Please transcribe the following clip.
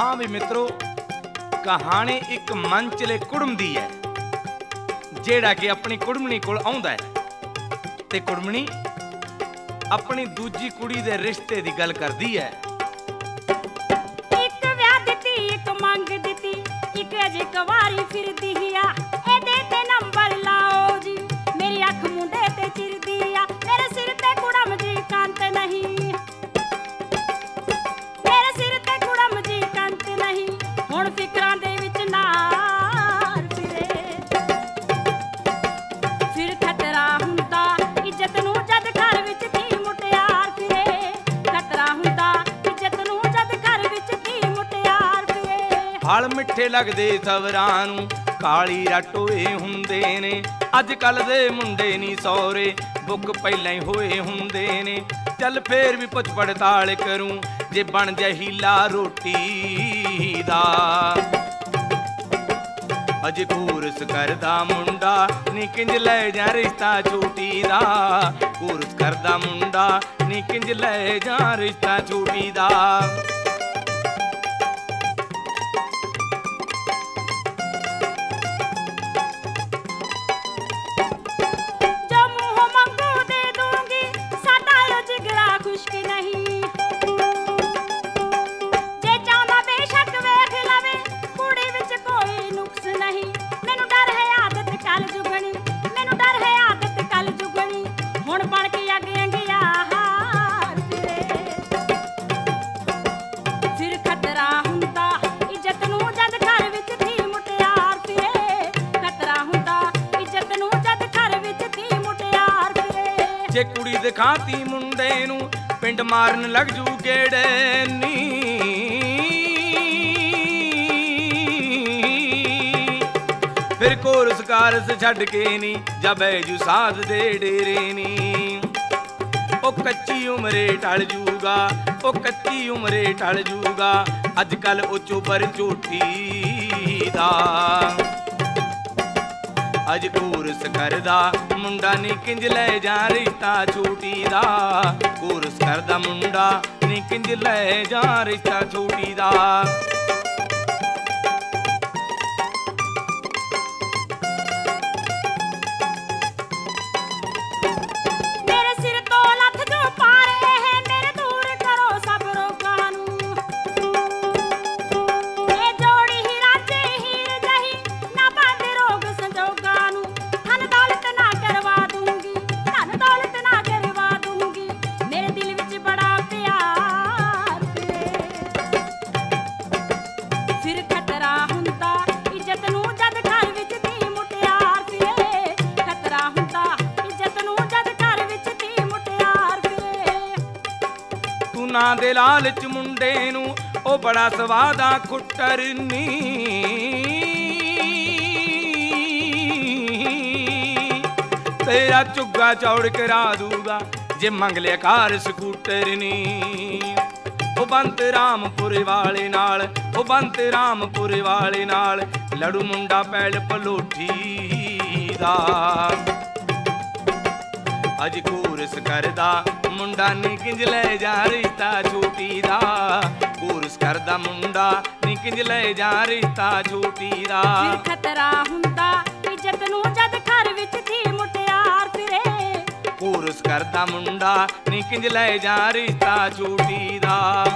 हाँ भी मित्रों, कहानी एक मंचले कुड़म दी है, जेड़ा कि अपनी कुड़मनी कोल आउंदा है ते कुड़मनी अपनी दूजी कुड़ी दे रिश्ते दी गल करदी है। एक व्याह दित्ती, एक मंग दित्ती, एक अजे कवारी फिरदी हिया। एदे ते नंबर लाओ जी, मेरी अख मुंडे ते चिरदी आ। मेरे सिर ते कुड़म जी कंत नहीं, मेरे सिर ते कुड़म जी कंत नहीं। हुण फिकरां दे विच नार फिरे, फिर खतरा हुंदा इज्जत नूं जद घर विच धी मुटियार फिरे। खतरा हुंदा इज्जत नूं जद घर विच धी मुटियार फिरे। हल मिठे लगदे सवरां नूं काली राटोए हुंदे ने, अज कल दे मुंडे नी सौरे बुक पहलां ही होए हुंदे ने। चल फेर भी पुछ पड़ताल करूं जे बन जाए हीला रोटी दा। अज कोरस करदा मुंडा नी किंज लै जा रिश्ता छोटी दा। कोरस करदा मुंडा नी किंज लै जा रिश्ता छोटी दा। जो मुंह मंगू दे दूंगी, साडा यो जिगरा खुश्क नहीं। जे चाहना बेशक वेख लवे, कुड़ी विच कोई नुक्स नहीं। मैनू डर है आदत कल जुगनी, मैनू डर है आदत कल जुगनी। हुण बन के अगे अंगियार फिरे, फिर खतरा हुंदा इज्जत नूं जद घर विच धी मुटियार फिरे। खतरा हुंदा इज्जत नूं जद घर विच धी मुटियार फिरे। जे कुड़ी दिखाती मुंडे नूं पिंड मारन लग जू गेड़े नी। फिर कोरस कारस छड़ के नी जा बैजू साध दे डेरे नी। ओ कच्ची उमरे टल जूगा, ओ कच्ची उमरे टल जूगा। अज कल ओ चोबर झूठी दा। अज कोरस करदा मुंडा नी किंज लै जा रिश्ता छोटी दा। कोरस करदा मुंडा नी किंज लै जा रिश्ता छोटी दा। मेरे सिर तो लथ जो पारे है, मेरे दूर करो सब रोगां नूं। ए जोड़ी ही राजे हीर जही, ना बंद रोग संजोगां नूं। धन दौलत ना करवा दूंगी, धन दौलत ना करवा दूंगी। मेरे दिल विच बड़ा प्यार फिरे, फिर खतरा हुंदा इज्जत नूं जद घर विच धी मुटियार फिरे। खतरा हुंदा इज्जत नूं जद घर विच धी मुटियार फिरे। तू ना दे लालच मुंडे नूं ओ बड़ा सवादा खुट्टर नी। तेरा चुग्गा चौड़ करा दूगा जे मंग लिया कार स्कूटर नी। ओ बंत रामपुर वाले नाल, ओ बंत रामपुर वाले नाल लड़ू मुंडा पैल पलोठी दा। अज कोरस करदा मुंडा नी किंज लै जा रिश्ता छोटी दा। कोरस करदा मुंडा नी किंज लै जा रिश्ता छोटी दा। फिर खतरा हुंदा इज्जत नूं जद घर विच धी मुटियार फिरे। कोरस करदा मुंडा नी किंज लै जा रिश्ता छोटी दा।